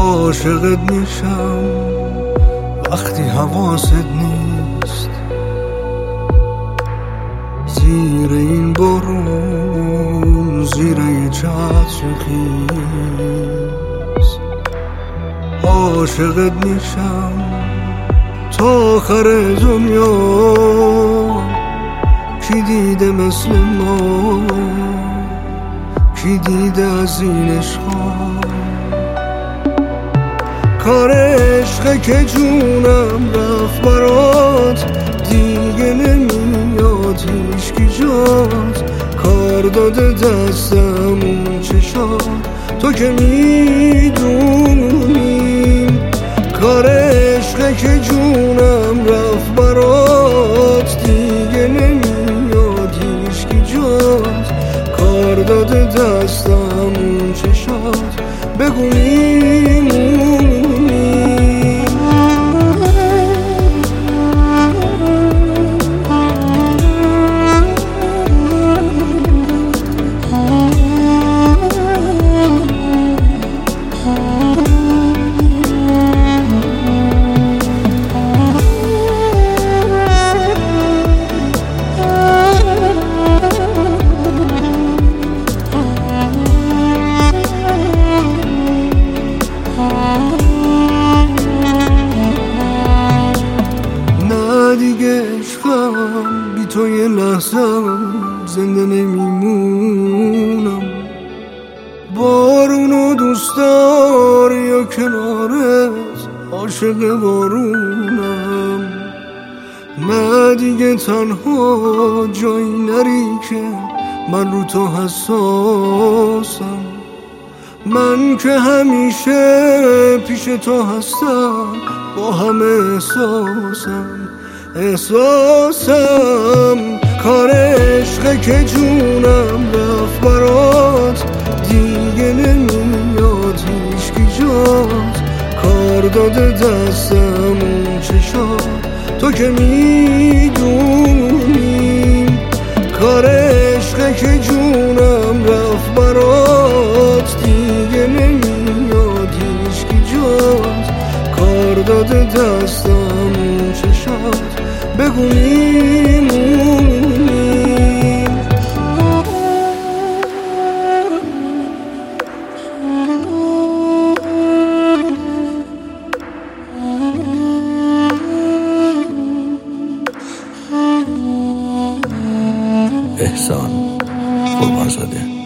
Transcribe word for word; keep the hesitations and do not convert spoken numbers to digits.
عاشقت میشم وقتی حواست نیست، زیر این بارون، زیر یه چتر خیس. عاشقت میشم تا آخر دنیا، کی دیده مثل ما، کی دیده از این عشقا. کار عشقه که جونم رفت برات، دیگه نمیاد هیچکی جات. کار داده دستم اون چشات، تو که میدونی. کار عشقه که جونم رفت برات، دیگه نمیاد هیچکی جات. کار داده دستم اون چشات، بگو میمونی. دیگه عشقم بی تو یه لحظم زنده نمیمونم. بارونو دوست داری یا کنارت عاشق بارونم. نه دیگه تنها جایی نری که من رو تو حساسم. من که همیشه پیش تو هستم، با همه احساسم احساسم. کار عشقه که جونم رفت برات، دیگه نمیاد هیچکی جات. کار داده دستم اون چشات، تو که میدونی. کار عشقه که جونم رفت برات، دیگه نمیاد هیچکی جات. کار داده دستم اون چشات، بگو میمونی. احسان قربانزاده.